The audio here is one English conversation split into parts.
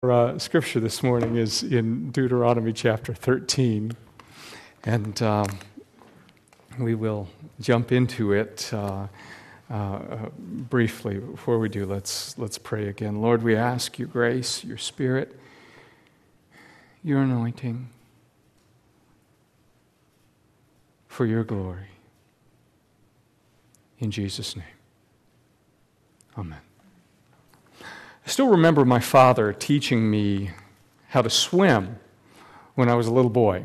Our scripture this morning is in Deuteronomy chapter 13, and we will jump into it briefly. Before we do, let's pray again. Lord, we ask your grace, your Spirit, your anointing for your glory. In Jesus' name, amen. I still remember my father teaching me how to swim when I was a little boy.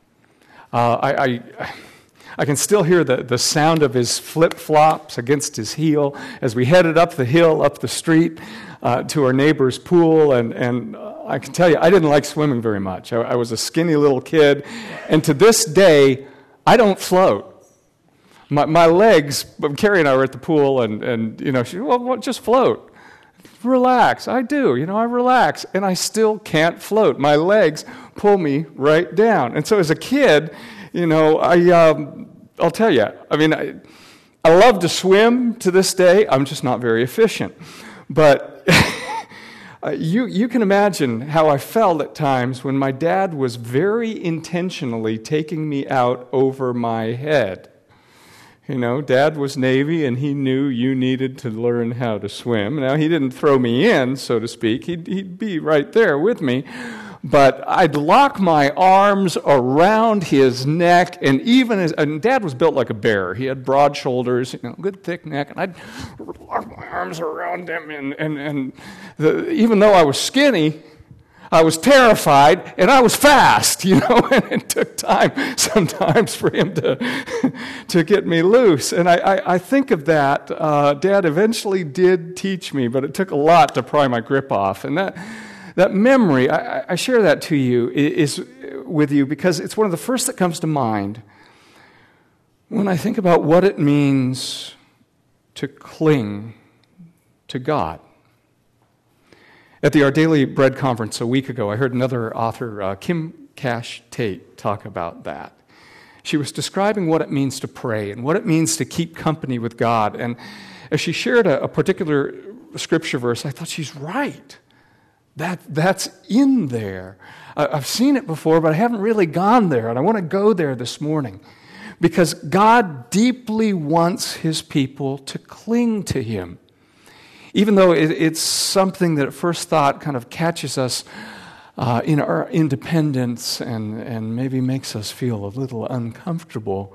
I can still hear the sound of his flip-flops against his heel as we headed up the hill, up the street to our neighbor's pool, and I can tell you, I didn't like swimming very much. I was a skinny little kid, and to this day, I don't float. My legs, Carrie and I were at the pool, and she said, well, just float. Relax. I do. I relax, and I still can't float. My legs pull me right down. And so as a kid, I'll tell you, I love to swim to this day. I'm just not very efficient. But you can imagine how I felt at times when my dad was very intentionally taking me out over my head. Dad was Navy, and he knew you needed to learn how to swim. Now, he didn't throw me in, so to speak. He'd be right there with me. But I'd lock my arms around his neck, and Dad was built like a bear. He had broad shoulders, good thick neck, and I'd lock my arms around him. And even though I was skinny, I was terrified, and I was fast, and it took time sometimes for him to get me loose. And I think of that. Dad eventually did teach me, but it took a lot to pry my grip off. And that memory, I share that to you, is with you because it's one of the first that comes to mind when I think about what it means to cling to God. At the Our Daily Bread conference a week ago, I heard another author, Kim Cash Tate, talk about that. She was describing what it means to pray and what it means to keep company with God. And as she shared a particular scripture verse, I thought she's right. That's in there. I've seen it before, but I haven't really gone there, and I want to go there this morning because God deeply wants His people to cling to Him. Even though it's something that at first thought kind of catches us in our independence and maybe makes us feel a little uncomfortable.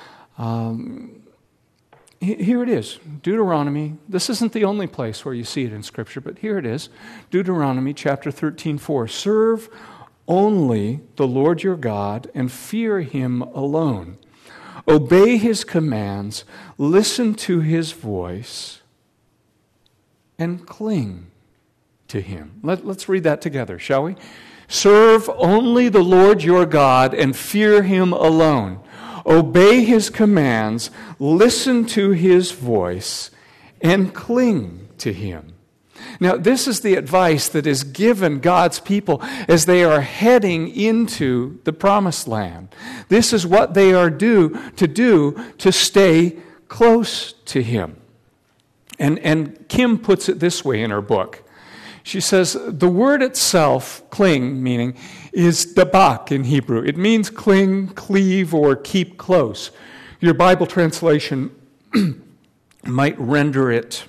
Here it is, Deuteronomy. This isn't the only place where you see it in Scripture, but here it is, Deuteronomy chapter 13:4. Serve only the Lord your God and fear Him alone. Obey His commands, listen to His voice, and cling to Him. Let's read that together, shall we? Serve only the Lord your God and fear Him alone. Obey His commands, listen to His voice, and cling to Him. Now, this is the advice that is given God's people as they are heading into the Promised Land. This is what they are to do to stay close to Him. And Kim puts it this way in her book. She says, the word itself, cling, meaning, is dabak in Hebrew. It means cling, cleave, or keep close. Your Bible translation might render it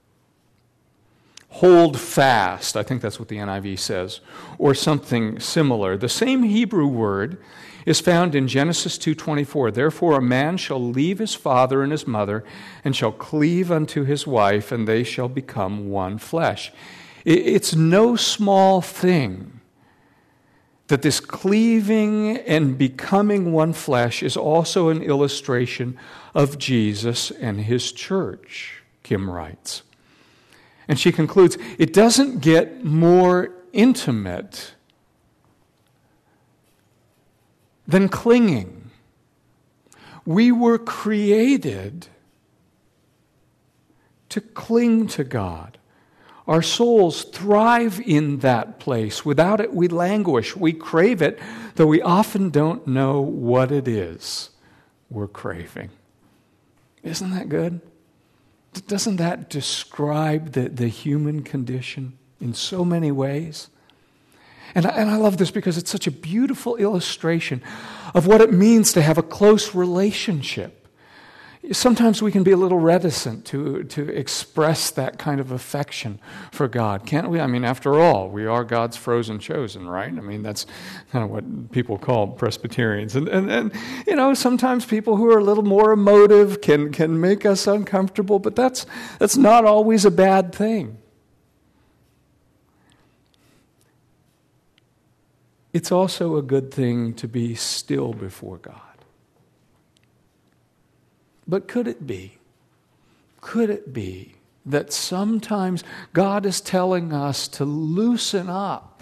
hold fast. I think that's what the NIV says, or something similar. The same Hebrew word is found in Genesis 2:24. Therefore a man shall leave his father and his mother and shall cleave unto his wife, and they shall become one flesh. It's no small thing that this cleaving and becoming one flesh is also an illustration of Jesus and His church, Kim writes. And she concludes, it doesn't get more intimate than clinging. We were created to cling to God. Our souls thrive in that place. Without it, we languish. We crave it, though we often don't know what it is we're craving. Isn't that good? Doesn't that describe the human condition in so many ways? And I love this because it's such a beautiful illustration of what it means to have a close relationship. Sometimes we can be a little reticent to express that kind of affection for God, can't we? I mean, after all, we are God's frozen chosen, right? I mean, that's kind of what people call Presbyterians. And sometimes people who are a little more emotive can make us uncomfortable, but that's not always a bad thing. It's also a good thing to be still before God. But could it be that sometimes God is telling us to loosen up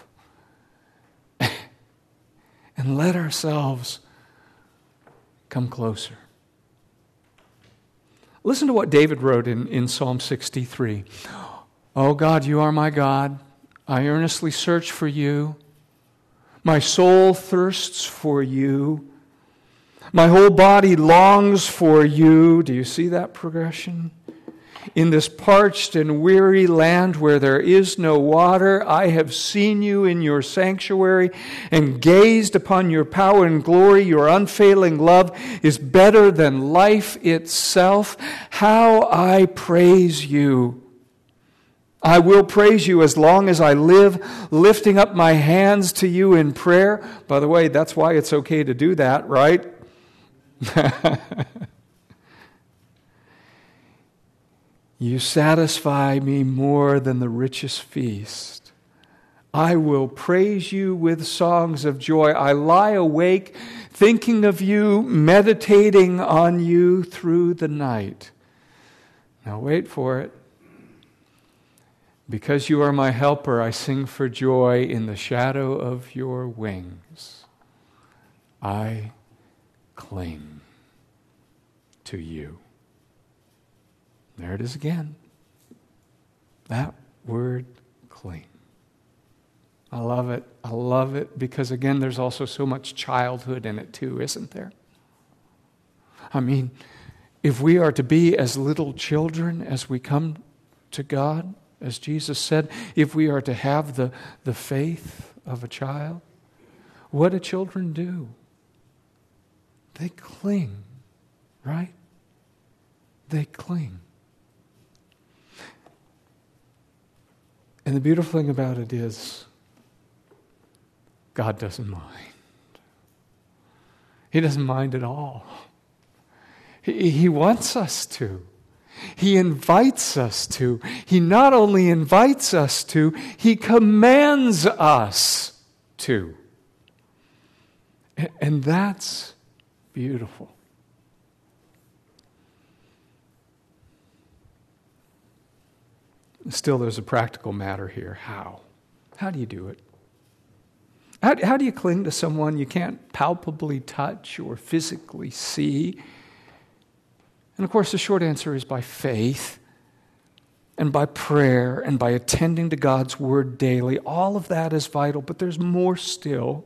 and let ourselves come closer? Listen to what David wrote in Psalm 63. "Oh God, you are my God. I earnestly search for you. My soul thirsts for you. My whole body longs for you." Do you see that progression? "In this parched and weary land where there is no water, I have seen you in your sanctuary and gazed upon your power and glory. Your unfailing love is better than life itself. How I praise you. I will praise you as long as I live, lifting up my hands to you in prayer." By the way, that's why it's okay to do that, right? "You satisfy me more than the richest feast. I will praise you with songs of joy. I lie awake thinking of you, meditating on you through the night." Now wait for it. "Because you are my helper, I sing for joy in the shadow of your wings. I cling to you." There it is again. That word, cling. I love it. I love it because, again, there's also so much childhood in it too, isn't there? I mean, if we are to be as little children as we come to God, as Jesus said, if we are to have the faith of a child, what do children do? They cling, right? They cling. And the beautiful thing about it is, God doesn't mind. He doesn't mind at all. He wants us to. He invites us to. He not only invites us to, He commands us to. And that's beautiful. Still, there's a practical matter here. How? How do you do it? How do you cling to someone you can't palpably touch or physically see? And of course, the short answer is by faith and by prayer and by attending to God's Word daily. All of that is vital, but there's more still.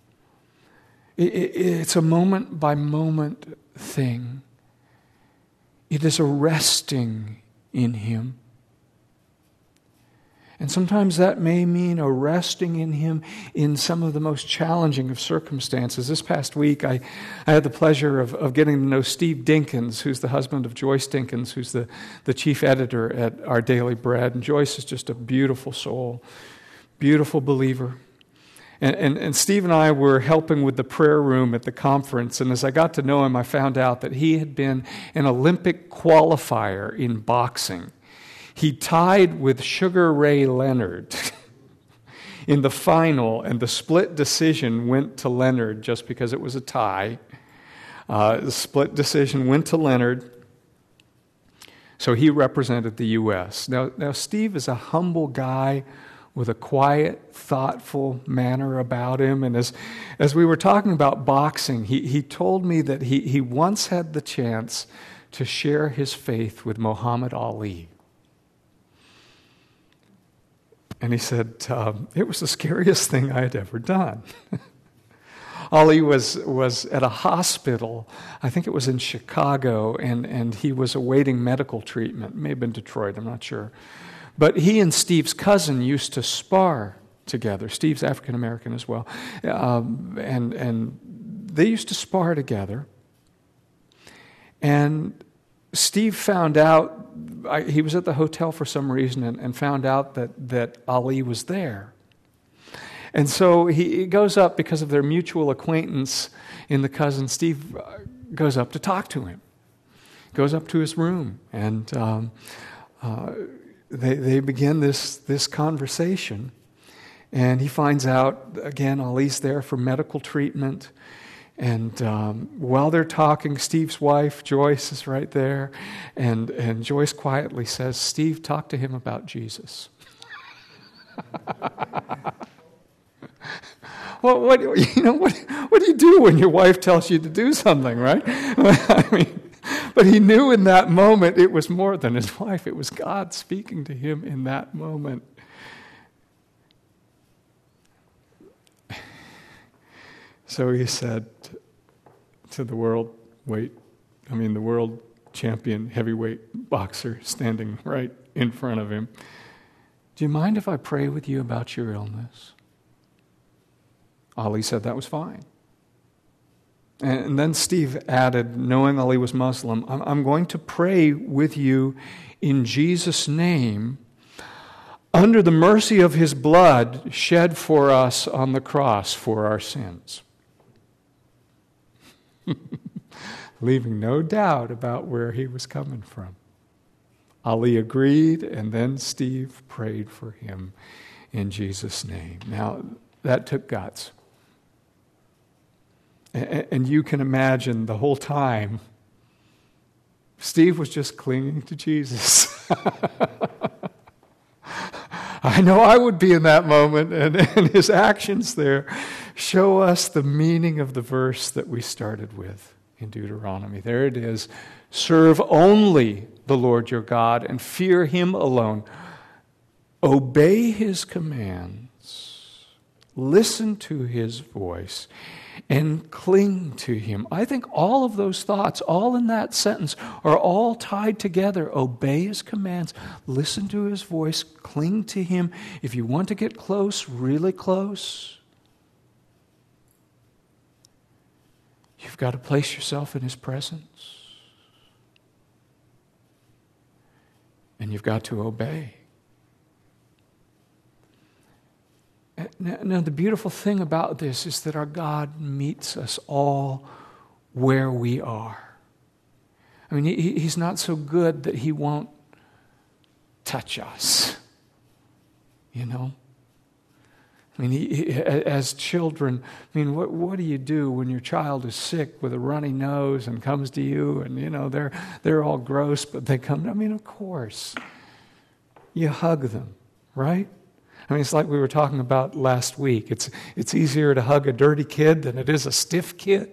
It's a moment-by-moment thing. It is a resting in Him. And sometimes that may mean a resting in Him in some of the most challenging of circumstances. This past week, I had the pleasure of getting to know Steve Dinkins, who's the husband of Joyce Dinkins, who's the chief editor at Our Daily Bread. And Joyce is just a beautiful soul, beautiful believer. And Steve and I were helping with the prayer room at the conference. And as I got to know him, I found out that he had been an Olympic qualifier in boxing. He tied with Sugar Ray Leonard in the final, and the split decision went to Leonard just because it was a tie. The split decision went to Leonard, so he represented the U.S. Now Steve is a humble guy with a quiet, thoughtful manner about him, and as we were talking about boxing, he told me that he once had the chance to share his faith with Muhammad Ali. And he said, it was the scariest thing I had ever done. Ali was at a hospital, I think it was in Chicago, and he was awaiting medical treatment. It may have been Detroit, I'm not sure. But he and Steve's cousin used to spar together. Steve's African American as well. And they used to spar together. And Steve found out, he was at the hotel for some reason and found out that Ali was there. And so he goes up because of their mutual acquaintance in the cousin. Steve goes up to talk to him. Goes up to his room, and they begin this conversation. And he finds out, again, Ali's there for medical treatment. And while they're talking, Steve's wife, Joyce, is right there. And Joyce quietly says, "Steve, talk to him about Jesus." Well, what do you do when your wife tells you to do something, right? I mean, but he knew in that moment it was more than his wife. It was God speaking to him in that moment. So he said to the world champion heavyweight boxer standing right in front of him, "Do you mind if I pray with you about your illness?" Ali said that was fine. And then Steve added, knowing Ali was Muslim, "I'm going to pray with you in Jesus' name under the mercy of his blood shed for us on the cross for our sins." Leaving no doubt about where he was coming from. Ali agreed, and then Steve prayed for him in Jesus' name. Now, that took guts. And you can imagine the whole time, Steve was just clinging to Jesus. I know I would be in that moment, and his actions there show us the meaning of the verse that we started with in Deuteronomy. There it is. "Serve only the Lord your God and fear him alone. Obey his commands. Listen to his voice and cling to him." I think all of those thoughts, all in that sentence, are all tied together. Obey his commands, listen to his voice, cling to him. If you want to get close, really close, you've got to place yourself in his presence. And you've got to obey. Now, the beautiful thing about this is that our God meets us all where we are. I mean, he's not so good that he won't touch us, you know? I mean, as children, I mean, what do you do when your child is sick with a runny nose and comes to you and, you know, they're all gross, but they come, I mean, of course, you hug them, right? I mean, it's like we were talking about last week. It's easier to hug a dirty kid than it is a stiff kid.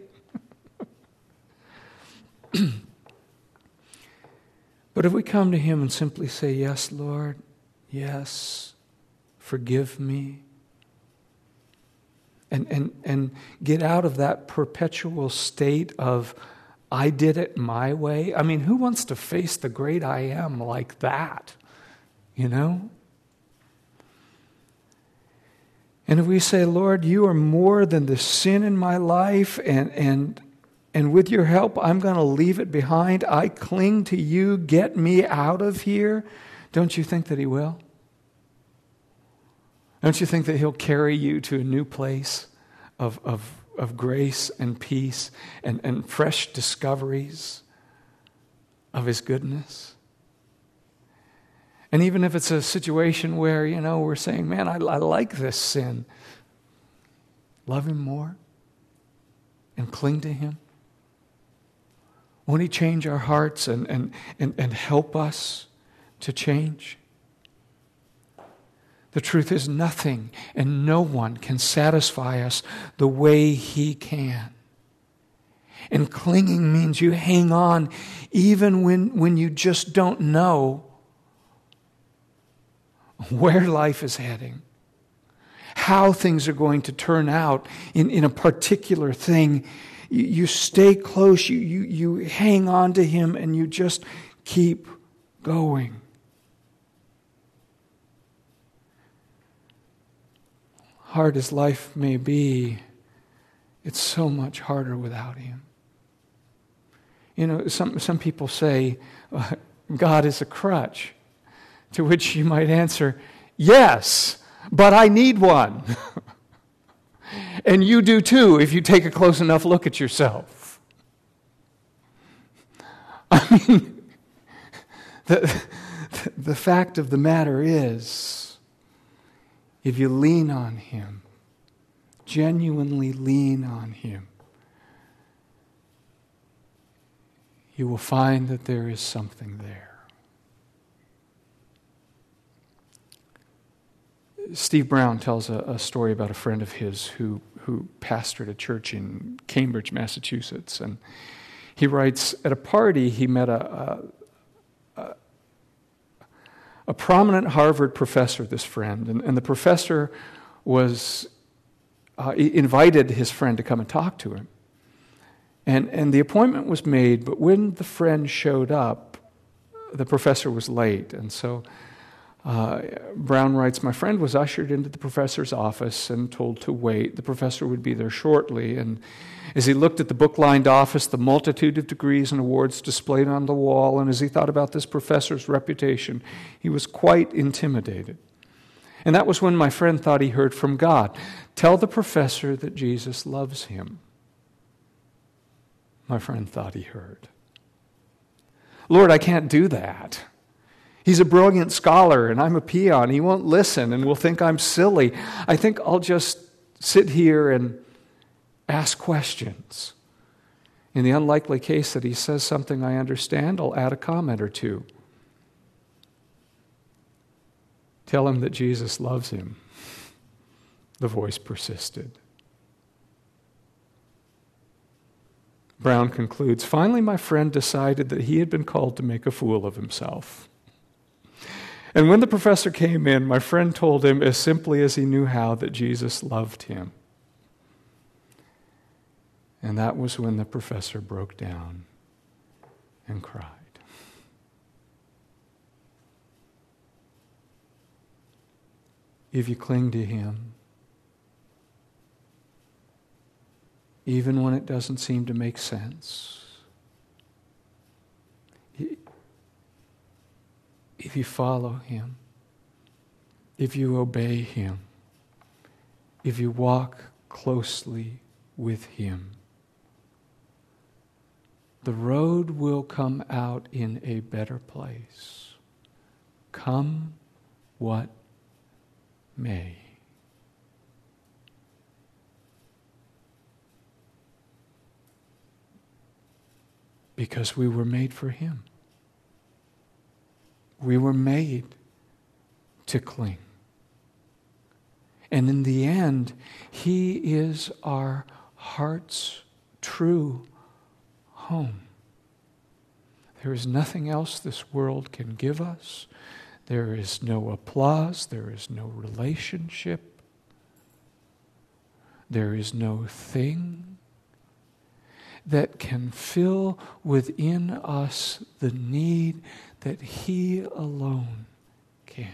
But if we come to him and simply say, "Yes, Lord, yes, forgive me," and get out of that perpetual state of, "I did it my way." I mean, who wants to face the great I am like that? You know? And if we say, "Lord, you are more than the sin in my life, and with your help, I'm going to leave it behind. I cling to you. Get me out of here," don't you think that he will? Don't you think that he'll carry you to a new place of grace and peace and fresh discoveries of his goodness? And even if it's a situation where, you know, we're saying, "Man, I like this sin," love him more and cling to him. Won't he change our hearts and help us to change? The truth is, nothing and no one can satisfy us the way he can. And clinging means you hang on even when you just don't know where life is heading, how things are going to turn out in a particular thing. You stay close, you hang on to him, and you just keep going. hard as life may be, it's so much harder without Him. You know, some people say, God is a crutch, to which you might answer, yes, but I need one. And you do too if you take a close enough look at yourself. I mean, the fact of the matter is, if you lean on Him, genuinely lean on Him, you will find that there is something there. Steve Brown tells a story about a friend of his who pastored a church in Cambridge, Massachusetts. And he writes, at a party he met a prominent Harvard professor, this friend. And the professor was invited his friend to come and talk to him. And the appointment was made, but when the friend showed up, the professor was late. And so Brown writes, my friend was ushered into the professor's office and told to wait. The professor would be there shortly. And as he looked at the book-lined office, the multitude of degrees and awards displayed on the wall, and as he thought about this professor's reputation, he was quite intimidated. And that was when my friend thought he heard from God. Tell the professor that Jesus loves him. My friend thought he heard. Lord, I can't do that. He's a brilliant scholar, and I'm a peon. He won't listen and will think I'm silly. I think I'll just sit here and ask questions. In the unlikely case that he says something I understand, I'll add a comment or two. Tell him that Jesus loves him. The voice persisted. Brown concludes, finally my friend decided that he had been called to make a fool of himself. And when the professor came in, my friend told him as simply as he knew how that Jesus loved him. And that was when the professor broke down and cried. If you cling to Him, even when it doesn't seem to make sense, if you follow Him, if you obey Him, if you walk closely with Him, the road will come out in a better place. Come what may. Because we were made for Him. We were made to cling. And in the end, He is our heart's true home. There is nothing else this world can give us. There is no applause. There is no relationship. There is no thing that can fill within us the need that He alone can.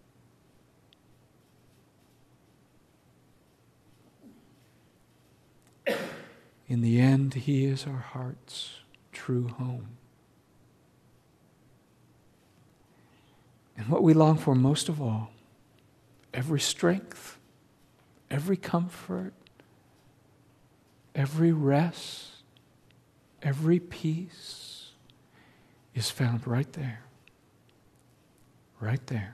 In the end, He is our heart's true home. And what we long for most of all, every strength, every comfort, every rest, every peace is found right there. Right there.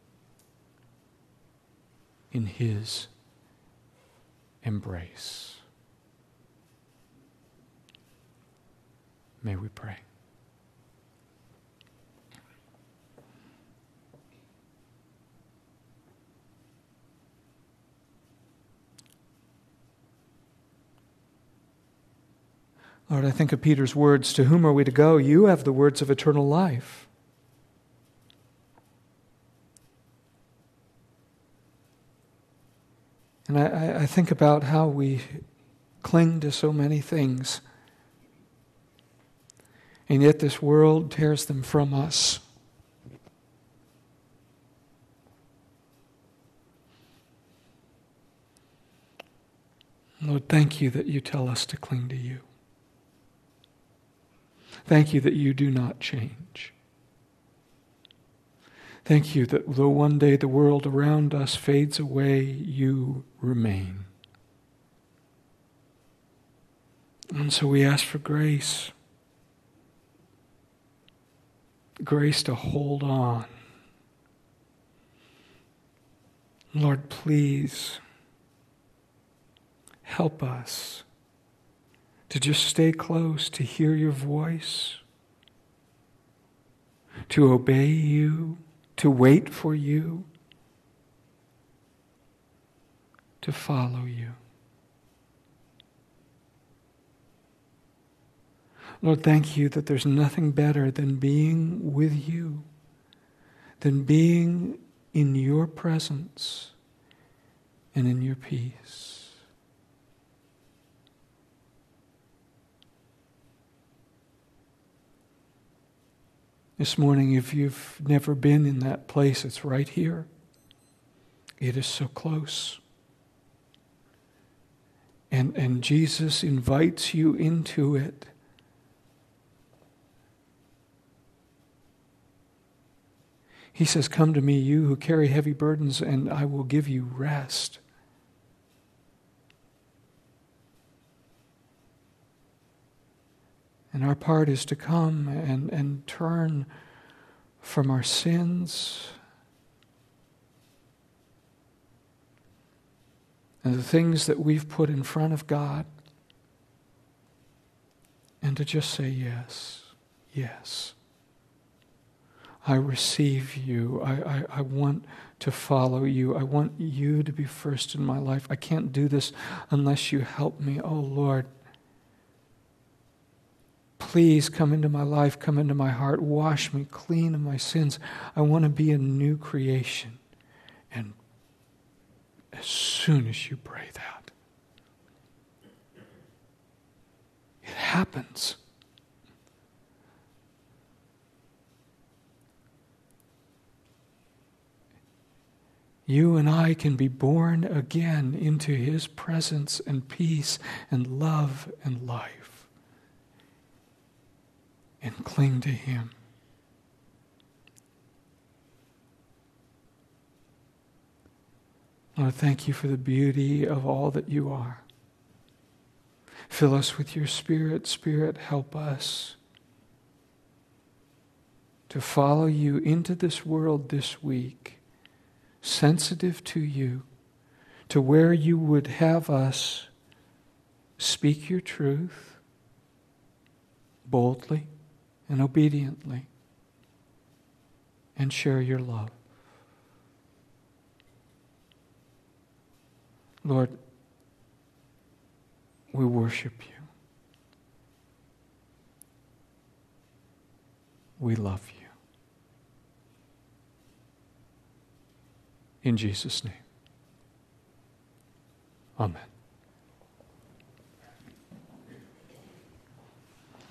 In His embrace. May we pray. Lord, I think of Peter's words, to whom are we to go? You have the words of eternal life. And I think about how we cling to so many things, and yet this world tears them from us. Lord, thank you that you tell us to cling to you. Thank you that you do not change. Thank you that though one day the world around us fades away, you remain. And so we ask for grace. Grace to hold on. Lord, please help us to just stay close, to hear your voice, to obey you, to wait for you, to follow you. Lord, thank you that there's nothing better than being with you, than being in your presence and in your peace. This morning, if you've never been in that place, it's right here. It is so close. And Jesus invites you into it. He says, "Come to me, you who carry heavy burdens, and I will give you rest." And our part is to come and turn from our sins and the things that we've put in front of God, and to just say, yes, yes. I receive you. I want to follow you. I want you to be first in my life. I can't do this unless you help me. Oh, Lord, please come into my life, come into my heart, wash me clean of my sins. I want to be a new creation. And as soon as you pray that, it happens. You and I can be born again into His presence and peace and love and life, and cling to Him. Lord, thank you for the beauty of all that you are. Fill us with your Spirit. Spirit, help us to follow you into this world this week, sensitive to you, to where you would have us speak your truth boldly and obediently and share your love. Lord, we worship you. We love you. In Jesus' name. Amen.